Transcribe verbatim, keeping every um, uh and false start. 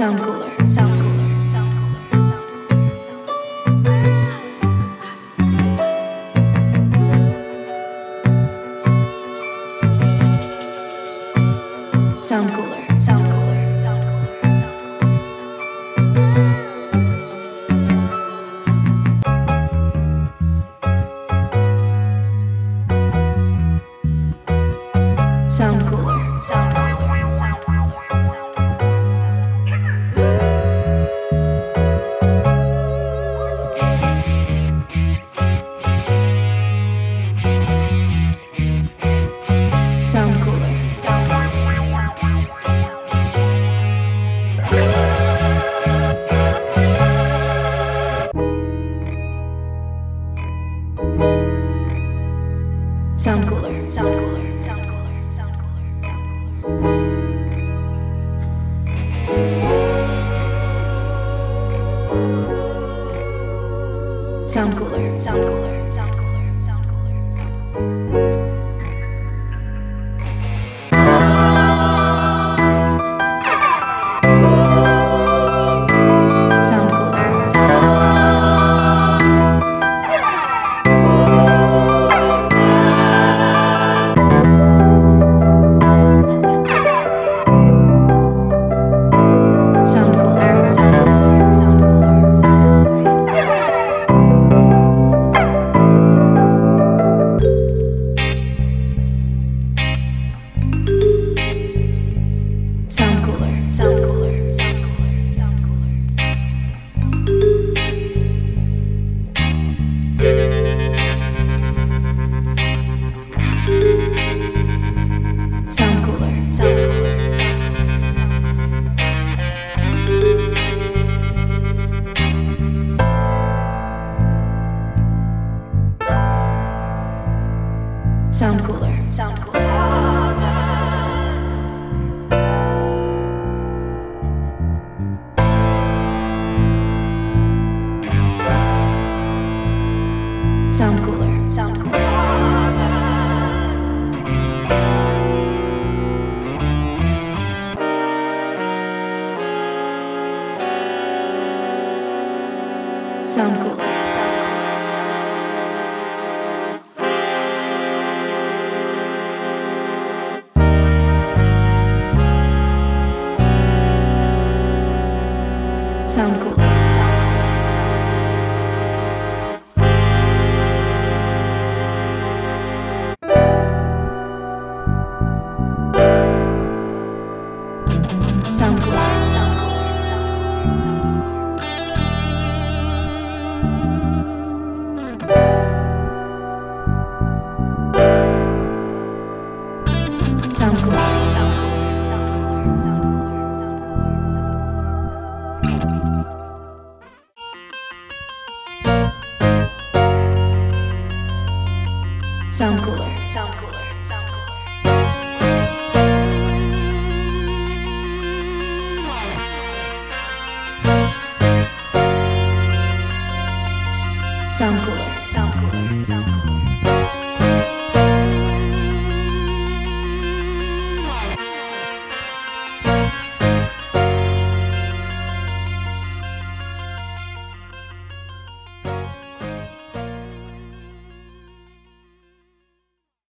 Sound cooler, sound cooler, sound cooler, sound cooler, sound cooler, sound cooler, sound cooler, sound cooler. Sound cooler, sound sound cooler, sound cooler, sound cooler, sound cooler, sound cooler, sound cooler, sound cooler, sound cooler. Sound cooler, sound cooler. Sound cooler, sound cooler. Sound cooler. Sound cooler. Sound cooler. Sound cooler. Sound cooler. Sound cooler, sound cooler, sound cooler. Sound cooler.